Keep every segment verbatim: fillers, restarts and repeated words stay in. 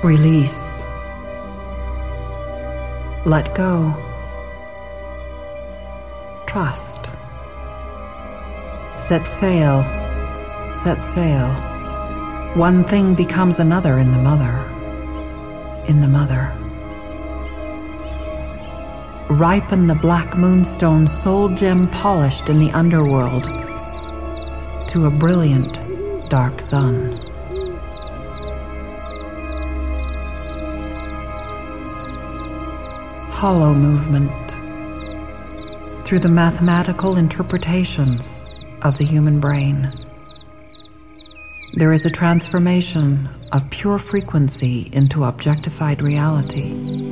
Release. Let go. Trust. Set sail. Set sail. One thing becomes another in the mother. In the mother. Ripen the black moonstone soul gem polished in the underworld to a brilliant dark sun. Hollow movement through the mathematical interpretations of the human brain. There is a transformation of pure frequency into objectified reality.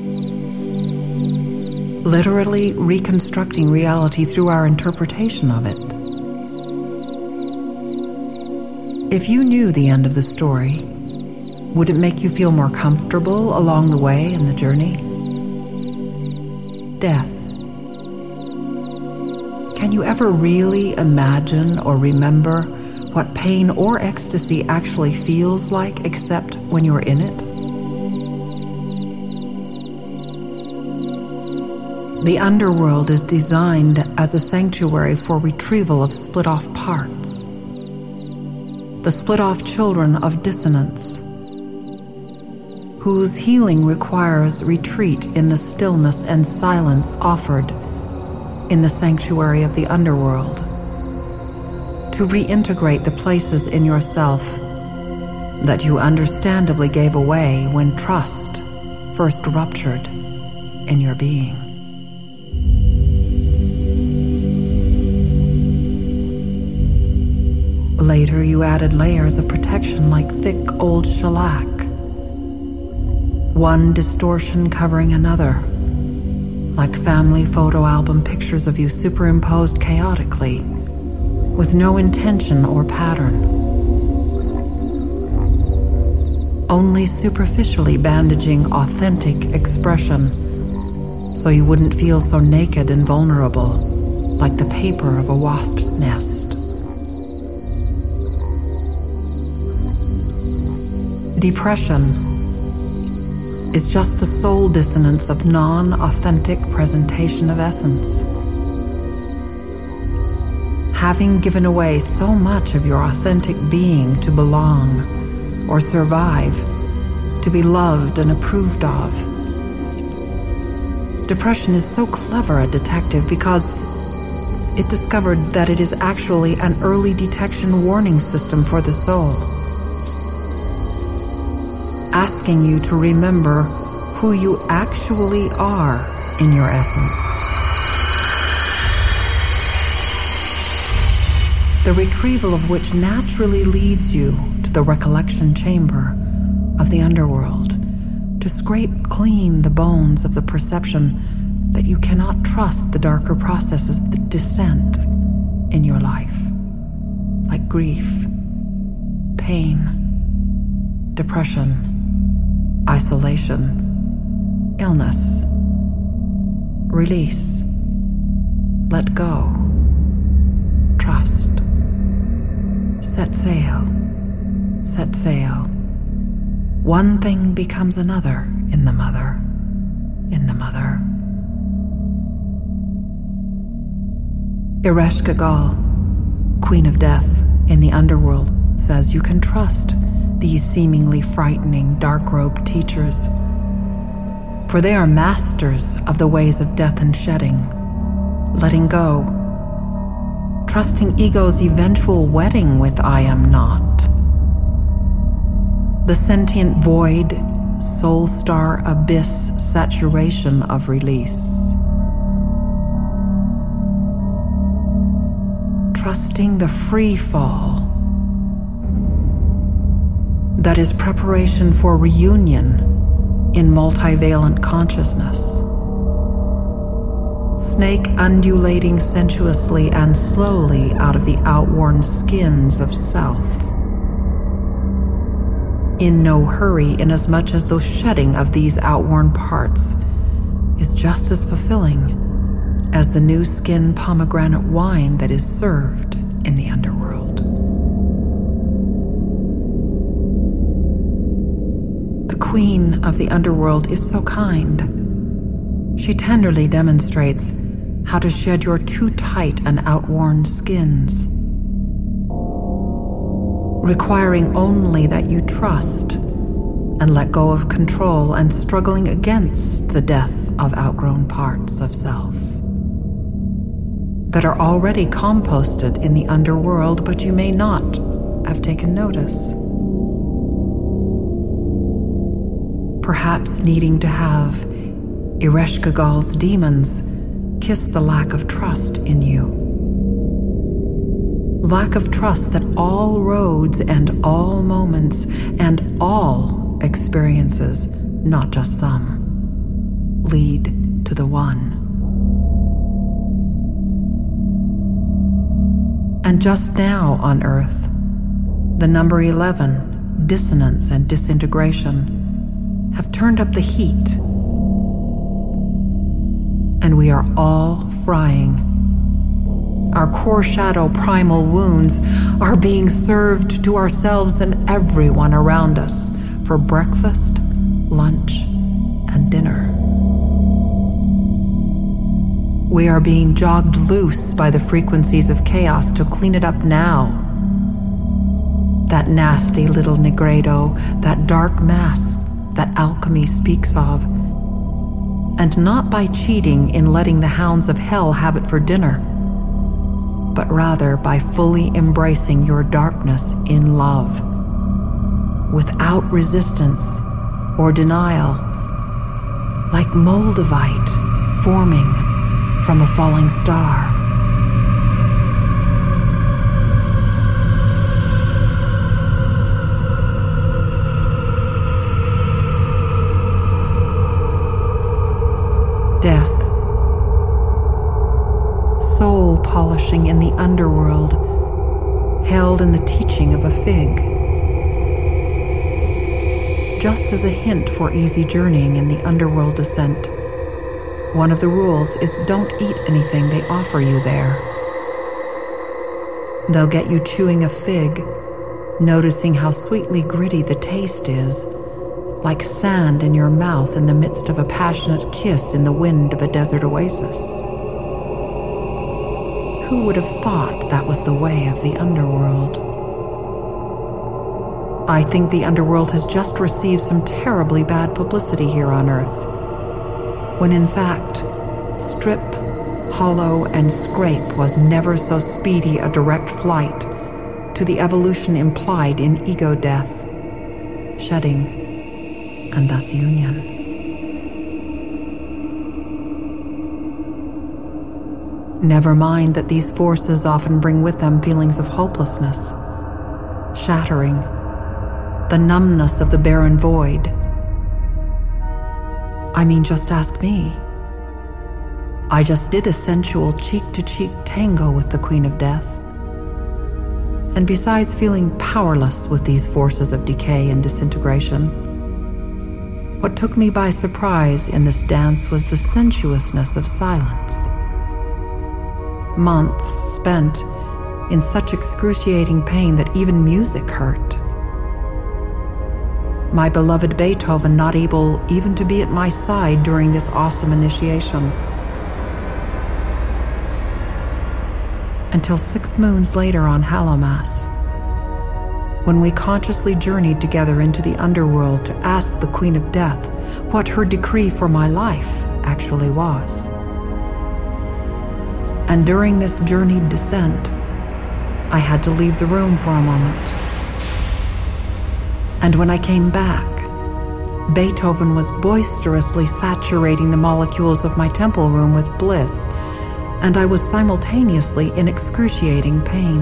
Literally reconstructing reality through our interpretation of it. If you knew the end of the story, would it make you feel more comfortable along the way in the journey? Death. Can you ever really imagine or remember what pain or ecstasy actually feels like except when you're in it? The underworld is designed as a sanctuary for retrieval of split-off parts. The split-off children of dissonance, whose healing requires retreat in the stillness and silence offered in the sanctuary of the underworld, to reintegrate the places in yourself that you understandably gave away when trust first ruptured in your being. Later, you added layers of protection like thick old shellac, one distortion covering another, like family photo album pictures of you superimposed chaotically, with no intention or pattern. Only superficially bandaging authentic expression, so you wouldn't feel so naked and vulnerable, like the paper of a wasp's nest. Depression is just the soul dissonance of non-authentic presentation of essence. Having given away so much of your authentic being to belong or survive, to be loved and approved of. Depression is so clever a detective because it discovered that it is actually an early detection warning system for the soul, asking you to remember who you actually are in your essence. The retrieval of which naturally leads you to the recollection chamber of the underworld, to scrape clean the bones of the perception that you cannot trust the darker processes of the descent in your life, like grief, pain, depression, isolation, illness. Release. Let go. Trust. Set sail. Set sail. One thing becomes another in the mother. In the mother. Ereshkigal, Queen of Death in the underworld, says you can trust these seemingly frightening dark-robed teachers, for they are masters of the ways of death and shedding, letting go, trusting ego's eventual wedding with I am not, the sentient void, soul star abyss saturation of release, trusting the free fall that is preparation for reunion in multivalent consciousness. Snake undulating sensuously and slowly out of the outworn skins of self. In no hurry, inasmuch as the shedding of these outworn parts is just as fulfilling as the new skin pomegranate wine that is served in the underworld. The queen of the underworld is so kind. She tenderly demonstrates how to shed your too tight and outworn skins, requiring only that you trust and let go of control and struggling against the death of outgrown parts of self that are already composted in the underworld, but you may not have taken notice. Perhaps needing to have Ereshkigal's demons kiss the lack of trust in you. Lack of trust that all roads and all moments and all experiences, not just some, lead to the one. And just now on Earth, the number eleven, dissonance and disintegration, have turned up the heat. And we are all frying. Our core shadow primal wounds are being served to ourselves and everyone around us for breakfast, lunch, and dinner. We are being jogged loose by the frequencies of chaos to clean it up now. That nasty little Negredo, that dark mass that alchemy speaks of. And not by cheating in letting the hounds of hell have it for dinner, but rather by fully embracing your darkness in love, without resistance or denial, like moldavite forming from a falling star. Death, soul polishing in the underworld, held in the teaching of a fig. Just as a hint for easy journeying in the underworld descent, one of the rules is don't eat anything they offer you there. They'll get you chewing a fig, noticing how sweetly gritty the taste is, like sand in your mouth in the midst of a passionate kiss in the wind of a desert oasis. Who would have thought that was the way of the underworld? I think the underworld has just received some terribly bad publicity here on Earth, when in fact, strip, hollow, and scrape was never so speedy a direct flight to the evolution implied in ego death, shedding, and thus union. Never mind that these forces often bring with them feelings of hopelessness, shattering, the numbness of the barren void. I mean, just ask me. I just did a sensual cheek-to-cheek tango with the Queen of Death. And besides feeling powerless with these forces of decay and disintegration, what took me by surprise in this dance was the sensuousness of silence. Months spent in such excruciating pain that even music hurt. My beloved Beethoven not able even to be at my side during this awesome initiation. Until six moons later on Hallowmas, when we consciously journeyed together into the underworld to ask the Queen of Death what her decree for my life actually was. And during this journeyed descent, I had to leave the room for a moment. And when I came back, Beethoven was boisterously saturating the molecules of my temple room with bliss, and I was simultaneously in excruciating pain.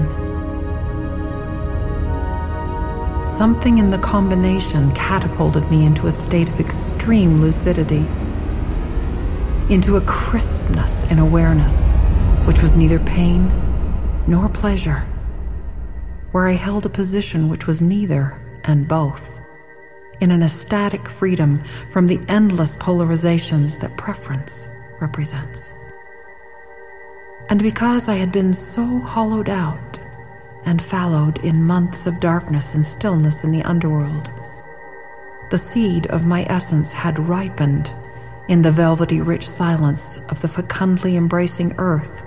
Something in the combination catapulted me into a state of extreme lucidity, into a crispness in awareness, which was neither pain nor pleasure, where I held a position which was neither and both, in an ecstatic freedom from the endless polarizations that preference represents. And because I had been so hollowed out and fallowed in months of darkness and stillness in the underworld, the seed of my essence had ripened in the velvety rich silence of the fecundly embracing earth.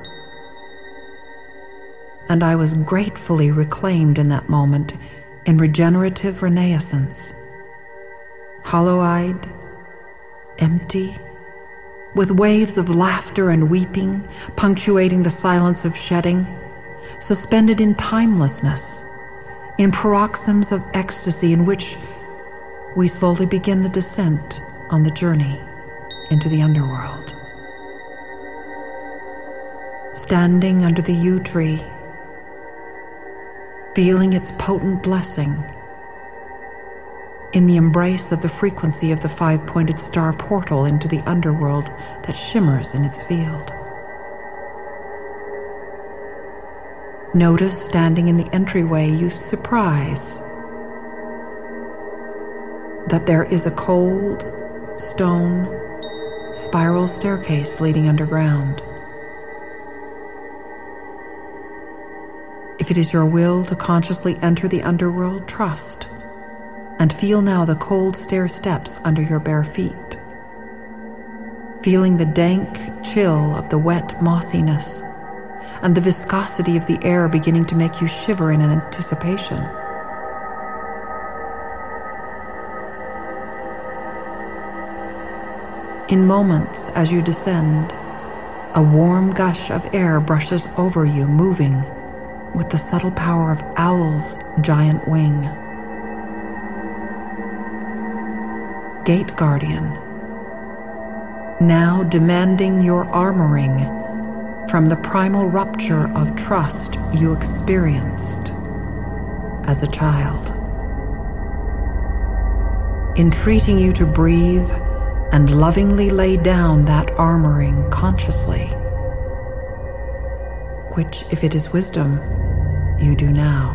And I was gratefully reclaimed in that moment in regenerative renaissance, hollow-eyed, empty, with waves of laughter and weeping punctuating the silence of shedding, suspended in timelessness, in paroxysms of ecstasy in which we slowly begin the descent on the journey into the underworld. Standing under the yew tree, feeling its potent blessing, in the embrace of the frequency of the five-pointed star portal into the underworld that shimmers in its field. Notice, standing in the entryway, you surprise that there is a cold, stone, spiral staircase leading underground. If it is your will to consciously enter the underworld, trust, and feel now the cold stair steps under your bare feet, feeling the dank chill of the wet mossiness and the viscosity of the air beginning to make you shiver in anticipation. In moments as you descend, a warm gush of air brushes over you, moving with the subtle power of owl's giant wing. Gate Guardian, now demanding your armoring from the primal rupture of trust you experienced as a child, entreating you to breathe and lovingly lay down that armoring consciously, which, if it is wisdom, you do now.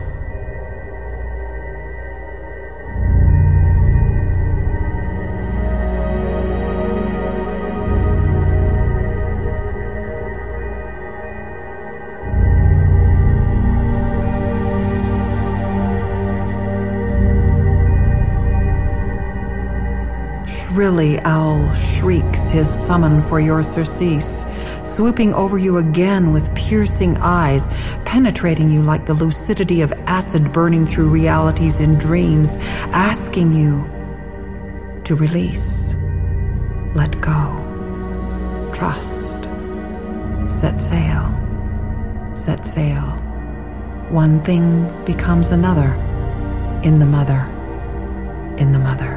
Shrilly owl shrieks his summon for your surcease, swooping over you again with piercing eyes, penetrating you like the lucidity of acid burning through realities in dreams, asking you to release, let go, trust, set sail, set sail. One thing becomes another in the mother, in the mother.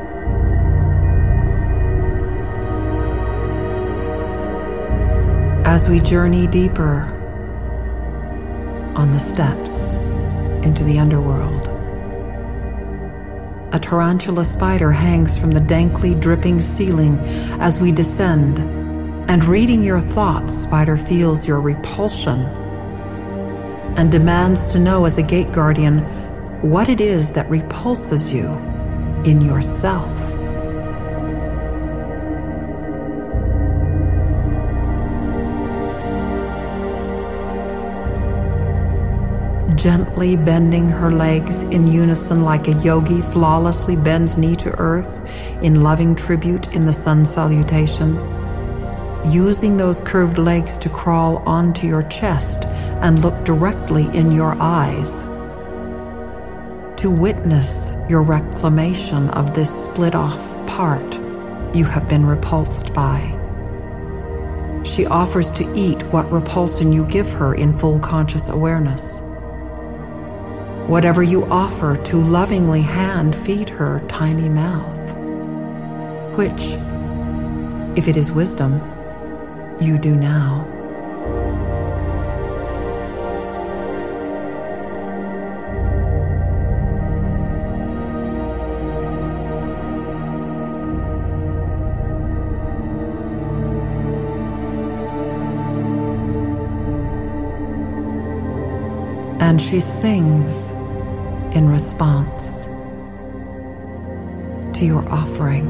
As we journey deeper on the steps into the underworld, a tarantula spider hangs from the dankly dripping ceiling as we descend, and reading your thoughts, spider feels your repulsion and demands to know as a gate guardian what it is that repulses you in yourself. Gently bending her legs in unison like a yogi flawlessly bends knee to earth in loving tribute in the sun salutation, using those curved legs to crawl onto your chest and look directly in your eyes, to witness your reclamation of this split-off part you have been repulsed by. She offers to eat what repulsion you give her in full conscious awareness. Whatever you offer to lovingly hand feed her tiny mouth, which, if it is wisdom, you do now. And she sings in response to your offering.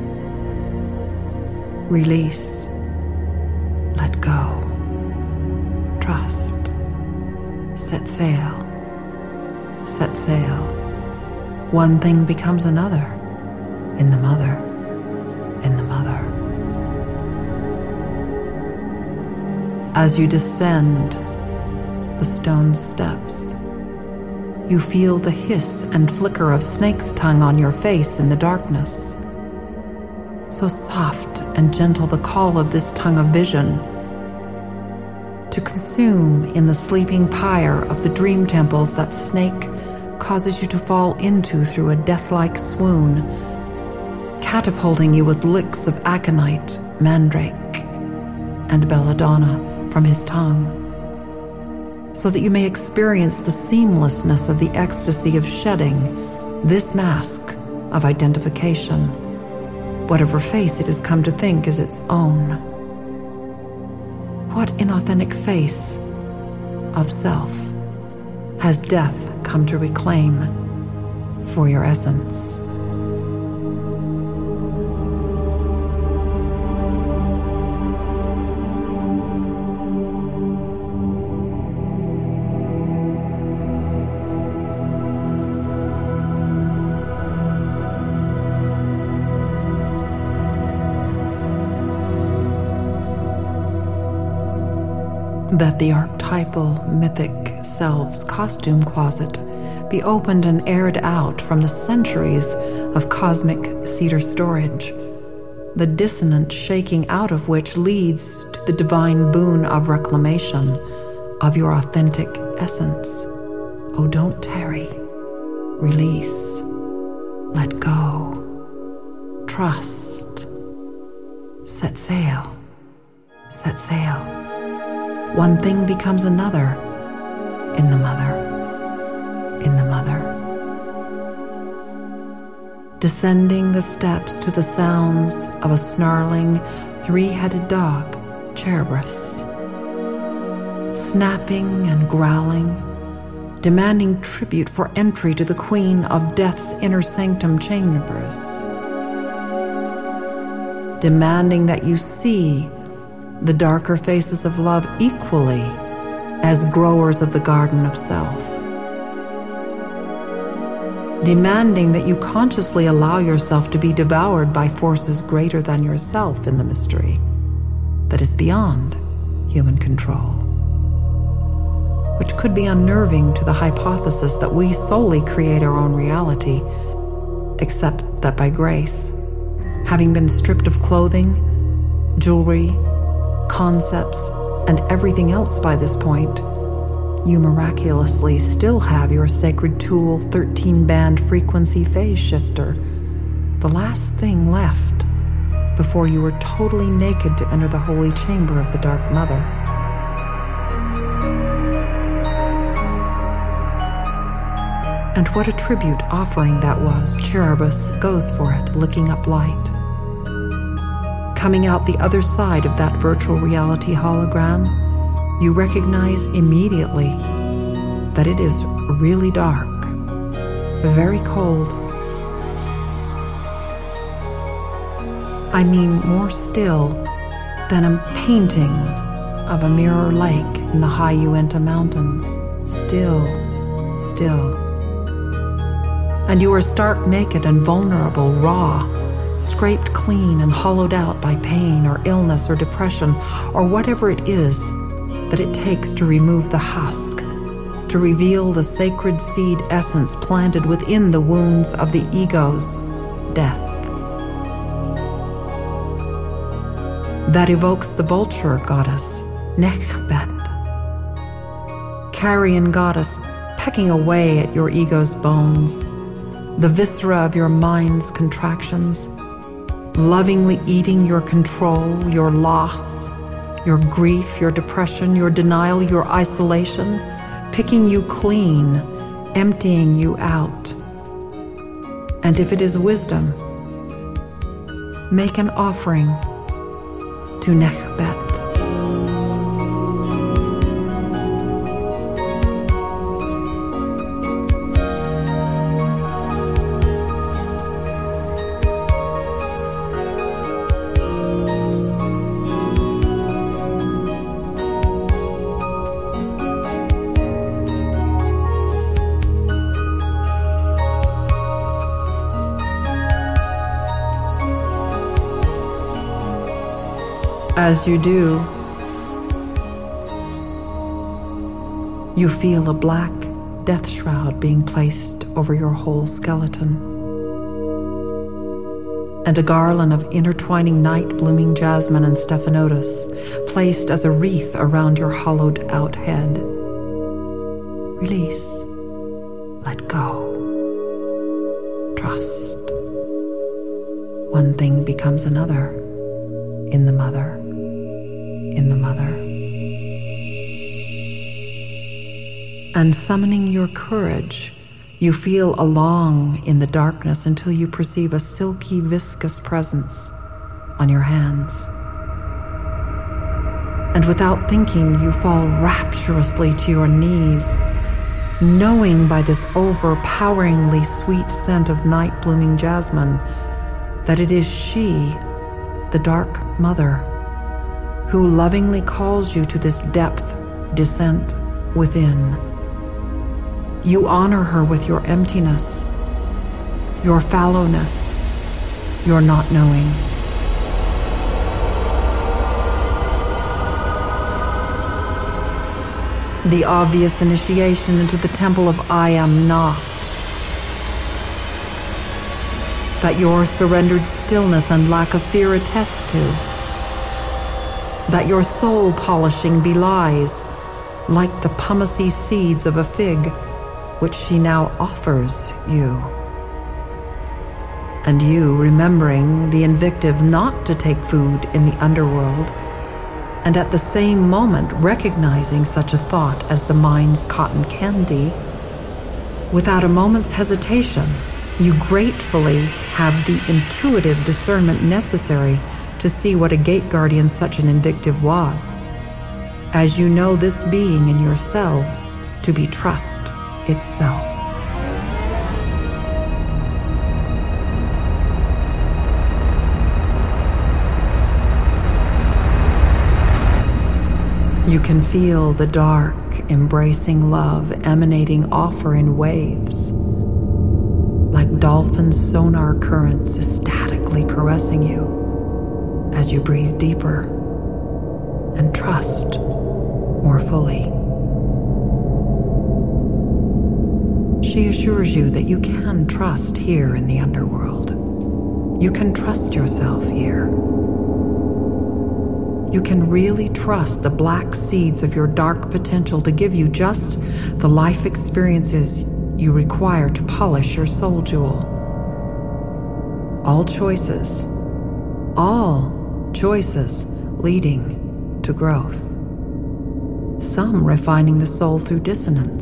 Release, let go, trust, set sail, set sail. One thing becomes another in the mother, in the mother. As you descend the stone steps, you feel the hiss and flicker of snake's tongue on your face in the darkness. So soft and gentle the call of this tongue of vision, to consume in the sleeping pyre of the dream temples that snake causes you to fall into through a death-like swoon, catapulting you with licks of aconite, mandrake, and belladonna from his tongue, so that you may experience the seamlessness of the ecstasy of shedding this mask of identification, whatever face it has come to think is its own. What inauthentic face of self has death come to reclaim for your essence? That the archetypal mythic self's costume closet be opened and aired out from the centuries of cosmic cedar storage, the dissonant shaking out of which leads to the divine boon of reclamation of your authentic essence. Oh, don't tarry. Release. Let go. Trust. Set sail. Set sail. One thing becomes another in the mother, in the mother. Descending the steps to the sounds of a snarling, three-headed dog, Cerberus, snapping and growling, demanding tribute for entry to the queen of death's inner sanctum chambers, demanding that you see the darker faces of love equally as growers of the garden of self, demanding that you consciously allow yourself to be devoured by forces greater than yourself in the mystery that is beyond human control, which could be unnerving to the hypothesis that we solely create our own reality, except that by grace, having been stripped of clothing, jewelry, concepts, and everything else by this point, you miraculously still have your sacred tool thirteen-band frequency phase shifter, the last thing left before you were totally naked to enter the holy chamber of the Dark Mother. And what a tribute offering that was. Cerberus goes for it, licking up light. Coming out the other side of that virtual reality hologram, you recognize immediately that it is really dark, very cold. I mean, more still than a painting of a mirror lake in the high Uinta Mountains. Still, still. And you are stark naked and vulnerable, raw, scraped clean and hollowed out by pain or illness or depression or whatever it is that it takes to remove the husk, to reveal the sacred seed essence planted within the wounds of the ego's death. That evokes the vulture goddess, Nekhbet, carrion goddess pecking away at your ego's bones, the viscera of your mind's contractions, lovingly eating your control, your loss, your grief, your depression, your denial, your isolation, picking you clean, emptying you out. And if it is wisdom, make an offering to Nekhbet. As you do, you feel a black death shroud being placed over your whole skeleton, and a garland of intertwining night-blooming jasmine and stephanotis placed as a wreath around your hollowed-out head. Release. Let go. Trust. One thing becomes another. In the mother. In the mother. And summoning your courage, you feel along in the darkness until you perceive a silky, viscous presence on your hands. And without thinking, you fall rapturously to your knees, knowing by this overpoweringly sweet scent of night-blooming jasmine that it is she, the Dark Mother, who lovingly calls you to this depth descent within. You honor her with your emptiness, your fallowness, your not knowing. The obvious initiation into the temple of I Am Not. That your surrendered stillness and lack of fear attest to. That your soul polishing belies, like the pumicy seeds of a fig, which she now offers you. And you, remembering the invective not to take food in the underworld, and at the same moment recognizing such a thought as the mind's cotton candy, without a moment's hesitation, you gratefully have the intuitive discernment necessary to see what a gate guardian such an invective was, as you know this being in yourselves to be trust itself. You can feel the dark, embracing love emanating off her in waves, like dolphin sonar currents ecstatically caressing you as you breathe deeper and trust more fully. She assures you that you can trust here in the underworld. You can trust yourself here. You can really trust the black seeds of your dark potential to give you just the life experiences you require to polish your soul jewel. All choices, all choices leading to growth. Some refining the soul through dissonance.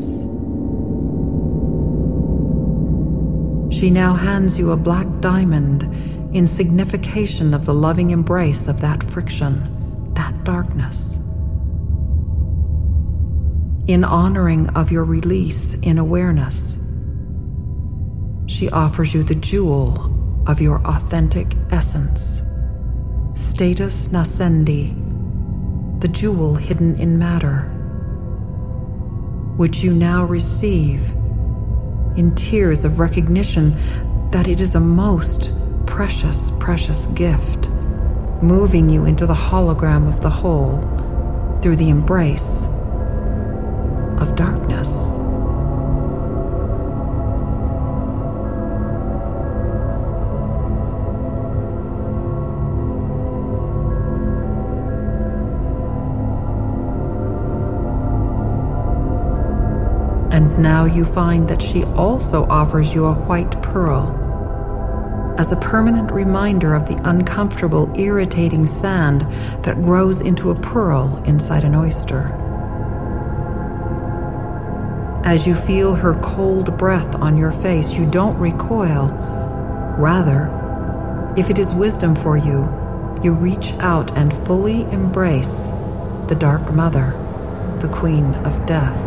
She now hands you a black diamond in signification of the loving embrace of that friction, that darkness. In honoring of your release in awareness, she offers you the jewel of your authentic essence, status nascendi, the jewel hidden in matter, which you now receive in tears of recognition that it is a most precious, precious gift, moving you into the hologram of the whole through the embrace of darkness. And now you find that she also offers you a white pearl as a permanent reminder of the uncomfortable, irritating sand that grows into a pearl inside an oyster. As you feel her cold breath on your face, you don't recoil. Rather, if it is wisdom for you, you reach out and fully embrace the Dark Mother, the Queen of Death.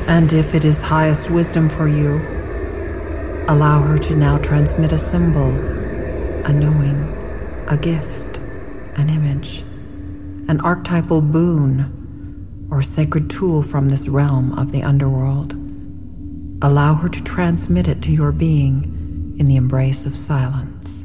And if it is highest wisdom for you, allow her to now transmit a symbol, a knowing, a gift, an image, an archetypal boon, or sacred tool from this realm of the underworld. Allow her to transmit it to your being in the embrace of silence.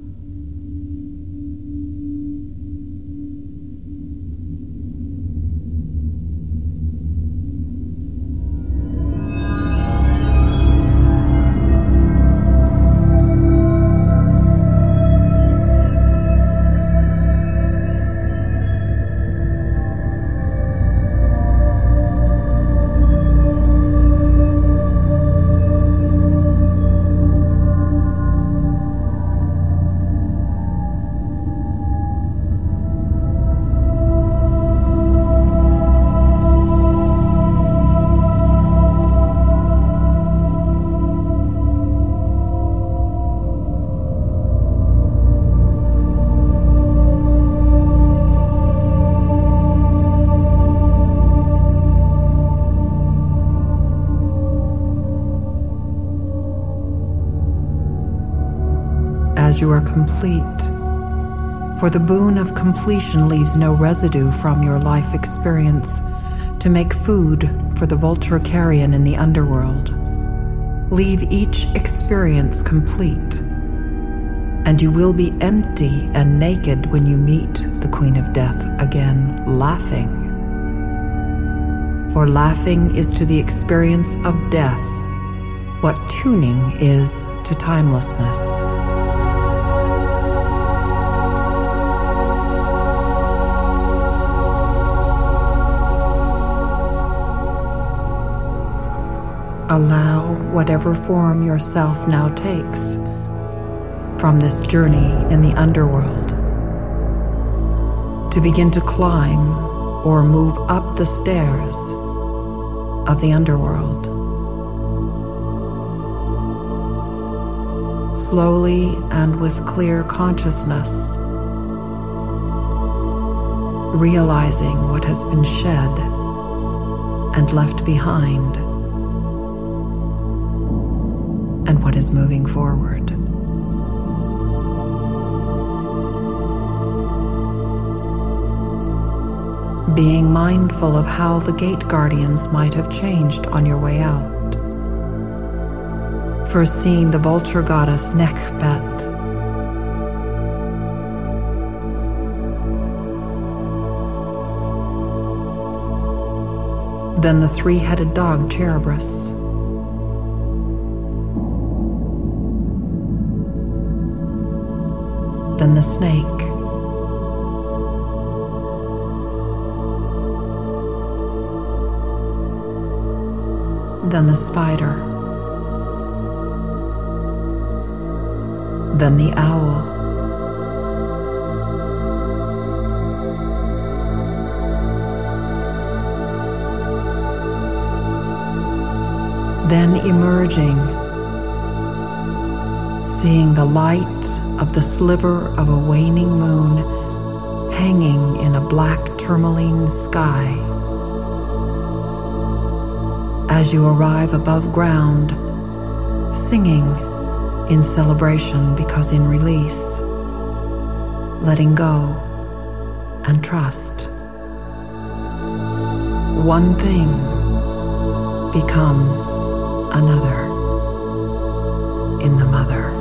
As you are complete, for the boon of completion leaves no residue from your life experience to make food for the vulture carrion in the underworld. Leave each experience complete, and you will be empty and naked when you meet the Queen of Death again, laughing. For laughing is to the experience of death what tuning is to timelessness. Allow whatever form yourself now takes from this journey in the underworld to begin to climb or move up the stairs of the underworld. Slowly and with clear consciousness, realizing what has been shed and left behind, and what is moving forward. Being mindful of how the gate guardians might have changed on your way out. First seeing the vulture goddess Nekhbet, then the three-headed dog Cerberus, then the snake, then the spider, then the owl, then emerging, seeing the light of the sliver of a waning moon hanging in a black tourmaline sky. As you arrive above ground, singing in celebration because in release, letting go and trust, one thing becomes another in the mother.